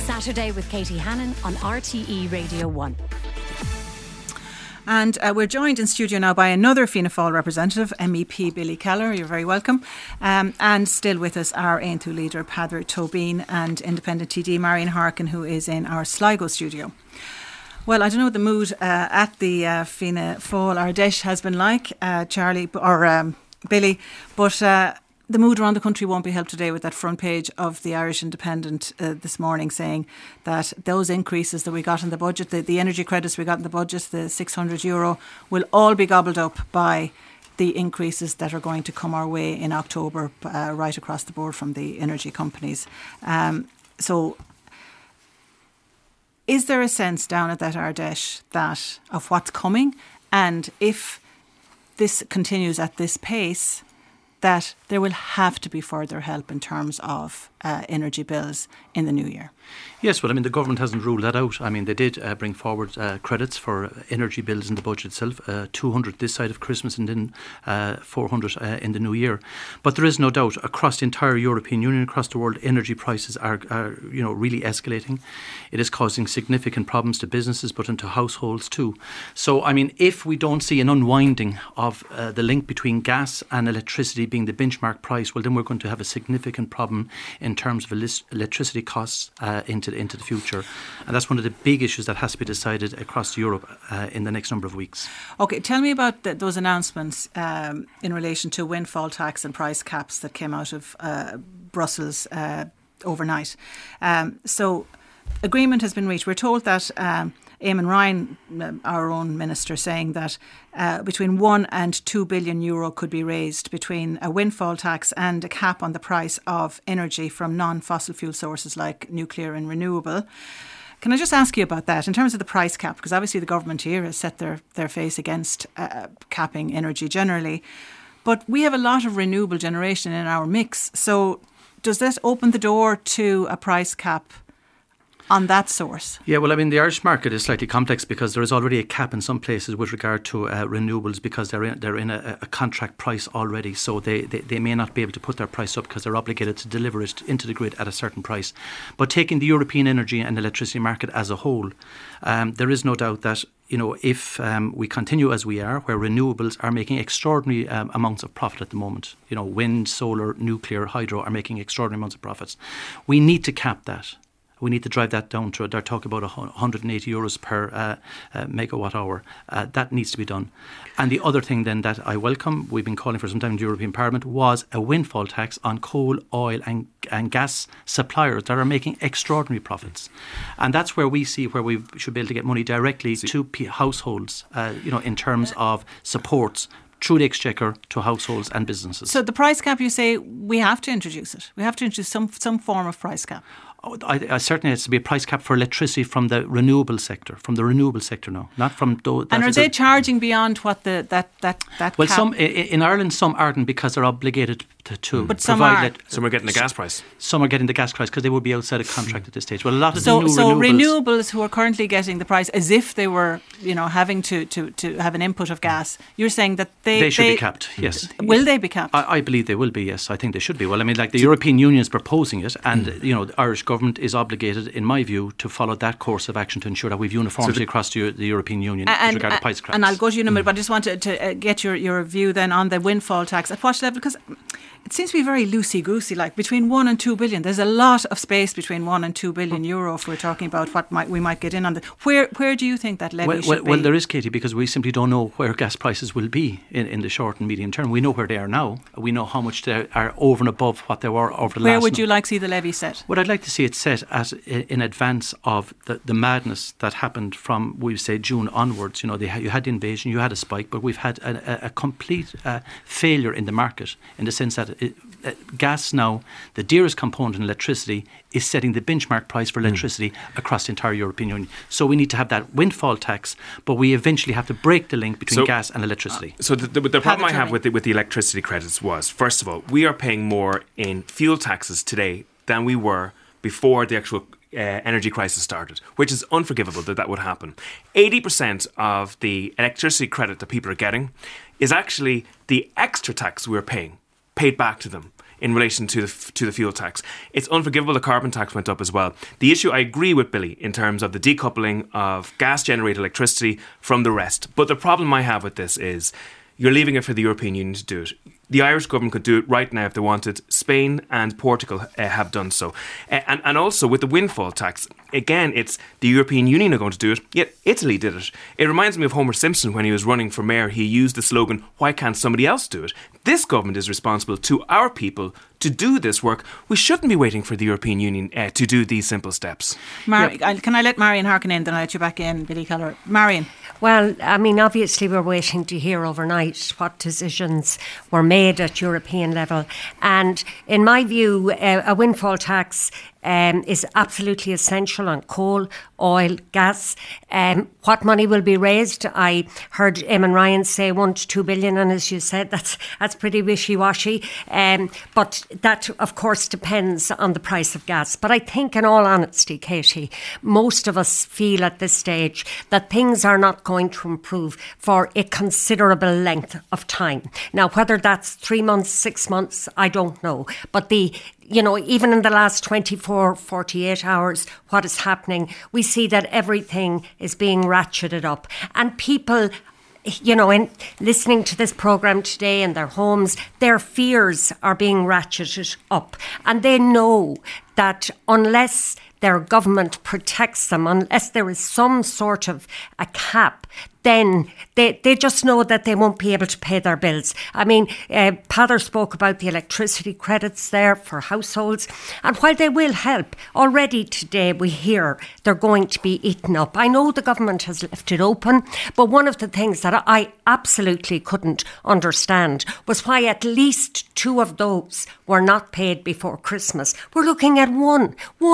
Saturday with Katie Hannon on RTE Radio 1. And we're joined in studio now by another Fianna Fáil representative, MEP Billy Keller. You're very welcome. And still with us are Aontú leader Peadar Tóibín and independent TD Marian Harkin, who is in our Sligo studio. Well, I don't know what the mood at the Fianna Fáil Ardèche has been like, Charlie or Billy, but the mood around the country won't be helped today with that front page of the Irish Independent this morning saying that those increases that we got in the budget, the energy credits we got in the budget, the €600, will all be gobbled up by the increases that are going to come our way in October right across the board from the energy companies. So is there a sense down at that Ardèche that of what's coming, and if this continues at this pace, that there will have to be further help in terms of energy bills in the new year? Yes, well, I mean, the government hasn't ruled that out. I mean, they did bring forward credits for energy bills in the budget itself, 200 this side of Christmas and then 400 in the new year. But there is no doubt across the entire European Union, across the world, energy prices are really escalating. It is causing significant problems to businesses, but into households too. So, I mean, if we don't see an unwinding of the link between gas and electricity being the benchmark price, well, then we're going to have a significant problem in terms of electricity costs into the future. And that's one of the big issues that has to be decided across Europe in the next number of weeks. OK, tell me about those announcements in relation to windfall tax and price caps that came out of Brussels overnight. So agreement has been reached. We're told that Eamon Ryan, our own minister, saying that between €1 and €2 billion could be raised between a windfall tax and a cap on the price of energy from non-fossil fuel sources like nuclear and renewable. Can I just ask you about that in terms of the price cap? Because obviously the government here has set their face against capping energy generally. But we have a lot of renewable generation in our mix. So does this open the door to a price cap on that source? Yeah, well, I mean, the Irish market is slightly complex because there is already a cap in some places with regard to renewables because they're in a contract price already. So they may not be able to put their price up because they're obligated to deliver it into the grid at a certain price. But taking the European energy and electricity market as a whole, there is no doubt that if we continue as we are, where renewables are making extraordinary amounts of profit at the moment, wind, solar, nuclear, hydro are making extraordinary amounts of profits, we need to cap that. We need to drive that down to, they're talking about €180 per megawatt hour. That needs to be done. And the other thing then that I welcome, we've been calling for some time in the European Parliament, was a windfall tax on coal, oil and gas suppliers that are making extraordinary profits. And that's where we see where we should be able to get money directly to households, in terms of supports through the Exchequer to households and businesses. So the price cap, you say, we have to introduce it. We have to introduce some form of price cap. I certainly has to be a price cap for electricity from the renewable sector, now, not from those. And are they charging beyond what that well, cap? Some in Ireland, some aren't because they're obligated to but some provide. Some are getting the gas price. Some are getting the gas price because they would be outside of contract at this stage. Well, a lot of renewables who are currently getting the price as if they were, having to have an input of gas. You're saying that they should be capped. Yes. Will they be capped? I believe they will be. Yes, I think they should be. Well, I mean, like the European Union is proposing it, and the Irish government is obligated, in my view, to follow that course of action to ensure that we've uniformity across the European Union with regard to price caps. And I'll go to you in a minute, but I just wanted to get your view then on the windfall tax. At what level? Because it seems to be very loosey-goosey, like between 1 and 2 billion. There's a lot of space between 1 and 2 billion euro if we're talking about what we might get in on the. Where do you think that levy should be? Well, there is, Katie, because we simply don't know where gas prices will be in the short and medium term. We know where they are now. We know how much they are over and above what they were over the last. Where would you like to see the levy set? Well, I'd like to see it set in advance of the madness that happened from, we say, June onwards. You had the invasion, you had a spike, but we've had a complete failure in the market in the sense that gas now, the dearest component in electricity, is setting the benchmark price for electricity across the entire European Union. So we need to have that windfall tax, but we eventually have to break the link between gas and electricity. So the problem I have with the electricity credits was, first of all, we are paying more in fuel taxes today than we were before the actual energy crisis started, which is unforgivable that would happen. 80% of the electricity credit that people are getting is actually the extra tax we're paying, paid back to them. in relation to the fuel tax. It's unforgivable the carbon tax went up as well. The issue, I agree with Billy in terms of the decoupling of gas-generated electricity from the rest. But the problem I have with this is you're leaving it for the European Union to do it. The Irish government could do it right now if they wanted. Spain and Portugal have done so. And also with the windfall tax, again, it's the European Union are going to do it, yet Italy did it. It reminds me of Homer Simpson when he was running for mayor. He used the slogan, "Why can't somebody else do it?" This government is responsible to our people to do this work. We shouldn't be waiting for the European Union to do these simple steps. Can I let Marion Harkin in, then I'll let you back in, Billy Keller. Marion. Well, I mean, obviously we're waiting to hear overnight what decisions were made at European level. And in my view, a windfall tax is absolutely essential on coal, oil, gas. What money will be raised? I heard Eamon Ryan say 1 to 2 billion, and as you said, that's pretty wishy-washy. But that, of course, depends on the price of gas. But I think, in all honesty, Katie, most of us feel at this stage that things are not going to improve for a considerable length of time. Now, whether that's 3 months, 6 months, I don't know. But even in the last 24, 48 hours, what is happening, we see that everything is being ratcheted up. And people, in listening to this programme today in their homes, their fears are being ratcheted up. And they know that unless their government protects them, unless there is some sort of a cap, then they just know that they won't be able to pay their bills. I mean, Peadar spoke about the electricity credits there for households. And while they will help, already today we hear they're going to be eaten up. I know the government has left it open, but one of the things that I absolutely couldn't understand was why at least 2 of those were not paid before Christmas. We're looking at one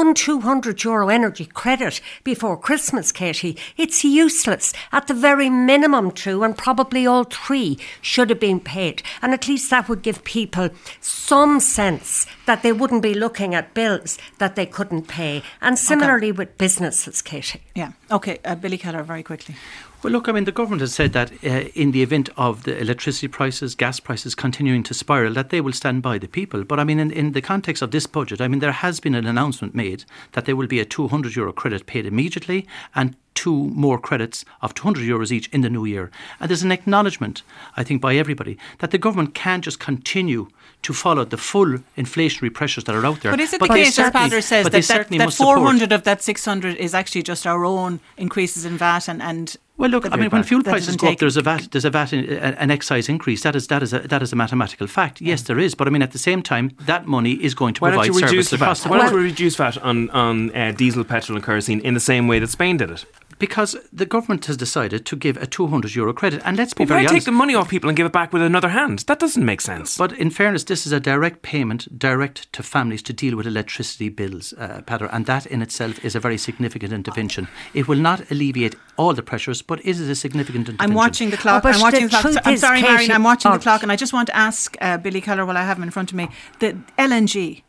€200 energy credit before Christmas, Katie. It's useless. At the very minimum 2, and probably all 3 should have been paid. And at least that would give people some sense that they wouldn't be looking at bills that they couldn't pay. And similarly with businesses, Katie. Yeah. OK, Billy Keller, very quickly. Well, look, I mean, the government has said that in the event of the electricity prices, gas prices continuing to spiral, that they will stand by the people. But I mean, in the context of this budget, I mean, there has been an announcement made that there will be a €200 credit paid immediately and 2 more credits of €200 each in the new year. And there's an acknowledgement, I think, by everybody that the government can't just continue to follow the full inflationary pressures that are out there. But is it the case, as Peadar says, that 400 of that 600 is actually just our own increases in VAT and well, look, I mean, when fuel prices go up, there's a VAT, an excise increase. That is a mathematical fact. Yes, there is. But I mean, at the same time, that money is going to provide service to the cost. Why don't we reduce VAT on diesel, petrol and kerosene in the same way that Spain did it? Because the government has decided to give a €200 credit. And let's be very honest. Why take the money off people and give it back with another hand? That doesn't make sense. But in fairness, this is a direct payment, direct to families to deal with electricity bills, Peadar. And that in itself is a very significant intervention. It will not alleviate all the pressures, but it is a significant intervention. I'm watching the clock. I'm sorry, Marion, I'm watching the clock. And I just want to ask Billy Keller, while I have him in front of me, the LNG.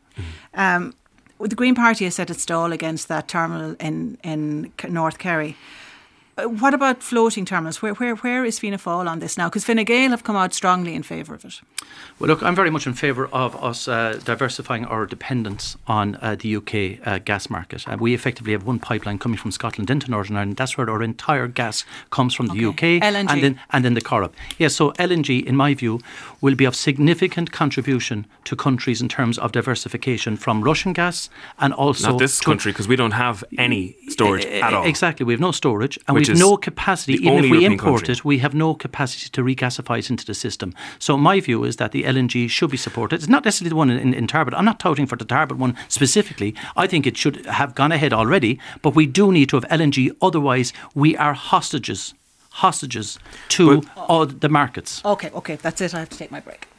The Green Party has set its stall against that terminal in North Kerry. What about floating terminals? Where is Fianna Fáil on this now? Because Fine Gael have come out strongly in favour of it. Well, look, I'm very much in favour of us diversifying our dependence on the UK gas market. We effectively have one pipeline coming from Scotland into Northern Ireland. That's where our entire gas comes from, the UK. LNG. And then the Corrib. Yes, so LNG, in my view, will be of significant contribution to countries in terms of diversification from Russian gas and also... Not this country, because we don't have any storage at all. Exactly, we have no storage and we have no capacity. Even if we import it, we have no capacity to regasify it into the system. So my view is that the LNG should be supported. It's not necessarily the one in Tarbert. I'm not touting for the Tarbert one specifically. I think it should have gone ahead already, but we do need to have LNG. Otherwise, we are hostages to all the markets. Okay, that's it. I have to take my break.